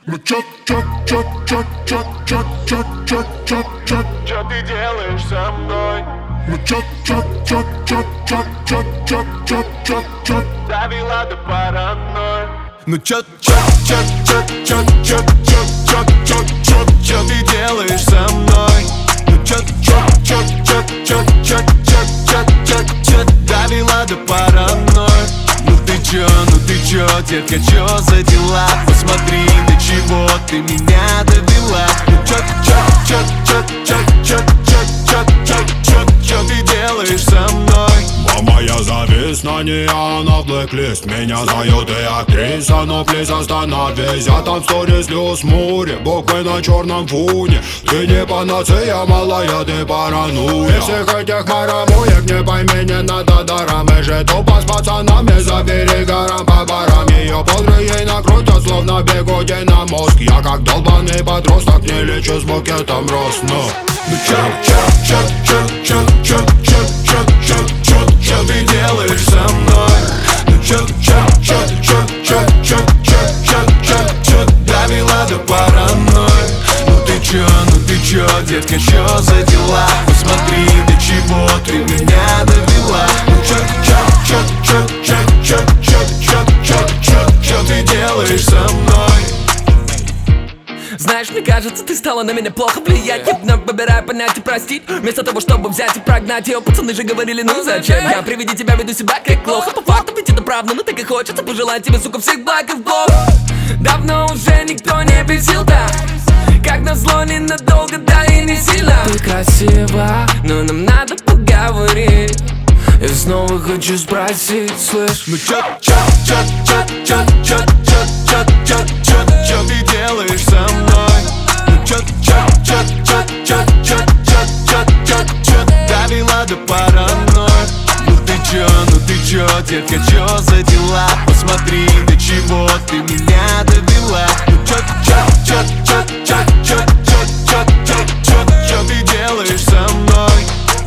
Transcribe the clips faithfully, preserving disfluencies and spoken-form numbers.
Ну чё, чё, чё, чё, чё, чё, чё, чё, чё, чё, Чё ты делаешь со мной? ну чё, чё, чё, чё, чё, чё, чё, чё, чё, чё, Довела до паранойи. Ну чё, чё, чё, чё, чё, чё, чё, чё, чё, чё, чё ты делаешь со мной? Ну чё, чё, чё, чё, чё, чё, чё, чё, чё, чё, довела до паранойи. Ну ты чё, ну ты чё, детка, чё за дела? Посмотри, до чего ты меня довела. Ну чё, чё, чё, чё, чё, чё, чё, чё, чё, чё, чё ты делаешь со мной? Мама, я завис на ней, она в блэк-лист. Меня зовет и актриса, но плиз остановись. Я там сторис слез море, буквы на черном фоне. Ты не панацея, малая, ты паранойя. Из всех этих марамуек, не пойми, не надо даром. Мы же тупо с пацанами за берегаром по барам. Ее подры ей накрутят, словно бегуди на мозг. Я как долбаный подросток, не лечу с букетом роз. Ну, Ну чё, чё, чё, чё, чё, чё, чё, чё, чё, чё, чё ты делаешь со мной? Ну чё, чё, чё, чё, чё, чё, чё, чё, чё, чё довела до паранойи? Ну ты чё, ну ты чё, детка, чё за дела? Посмотри, до чего ты меня довела. Ну чё, чё, чё, чё, чё, чё, чё, чё, чё, чё, чё ты делаешь со мной? Знаешь, мне кажется, ты стала на меня плохо влиять. Я вновь выбираю понять и простить, вместо того, чтобы взять и прогнать ее. Пацаны же говорили, ну зачем? Я при виде тебя веду себя как плохо. По факту ведь это правда, но так и хочется пожелать тебе, сука, всех благ и в бок. Давно уже никто не бесил так, как назло ненадолго, да и не сильно. Ты красива, но нам надо поговорить. И снова хочу спросить, слышь? Ну чё, чё, чё, чё, чё, чё, чё, чё, чё, чё, чё ты делаешь со мной? Ну чё, чё, чё, чё, чё, чё, чё, чё, чё, чё довела до паранойи? Ну ты чё, ну ты чё, детка, чё за дела? Посмотри, до чего ты меня довела. Ну чё, чё, чё, чё, чё, чё, чё, чё, чё, чё, чё ты делаешь со мной?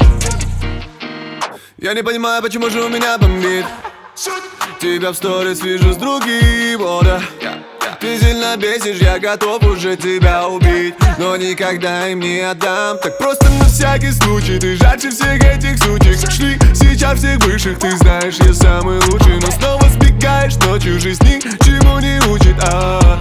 Я не понимаю, почему же у меня бомбит. Тебя в сторис вижу с другим, о да. Ты сильно бесишь, я готов уже тебя убить, но никогда им не отдам. Так просто на всякий случай, ты жарче всех этих сучек. Шли сейчас всех высших, ты знаешь, я самый лучший. Но снова сбегаешь ночью, жизнь ни чему не учит. А-а-а.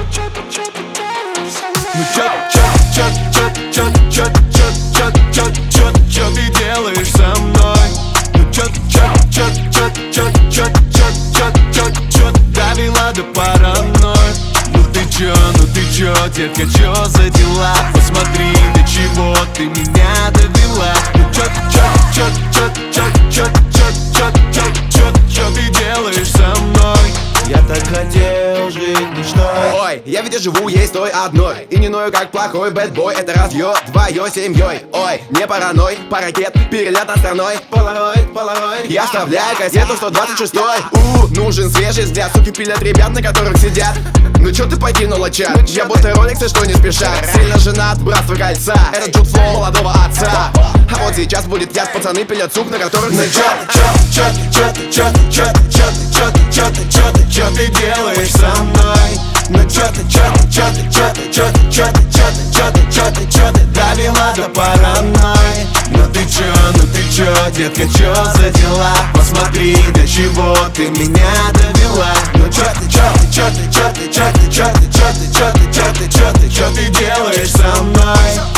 Ну чё, чё, чё, чё, чё, чё, чё, чё, чё, чё, чё ты делаешь со мной? Ну чё, чё, чё, чё, чё, чё, чё, чё, чё, чё довела до паранойи? Ну ты чё, ну ты чё, детка, чё за дела? Посмотри, до чего ты меня довела. Ну чё, чё, чё, чё, чё, чё, чё, чё, чё, чё, чё ты делаешь со мной? Я так хотел жить мечтой. Ой, я ведь и живу ей с той одной. И не ною как плохой бэтбой. Это разъё твоей семьей. Ой, не параной, паракет, перелет над страной. Полароид, полароид. Я вставляю кассету сто двадцать шестой. У, нужен свежий взгляд. Суки пилят ребят, на которых сидят. Ну чё ты покинула чат? Я будто роликсы, что не спешат. Сильно женат, братство кольца. Это джут флоу молодого отца. А вот сейчас будет яд, пацаны пилят суп, на которых Ну чё, чё, чё, чё, чё, чё, чё, чё, чё, чё, чё ты делаешь со мной? Ну чё ты, чё ты, чё ты, чё ты, чё ты, чё ты, чё ты, чё ты, чё ты, чё ты довела до паранойи? Ну ты чё, ну ты чё, детка, чё за дела? Посмотри, до чего ты меня довела. Ну чё ты, чё ты, чё ты, чё ты, чё ты, чё ты, чё ты, чё ты, чё ты, чё ты, чё ты делаешь со мной?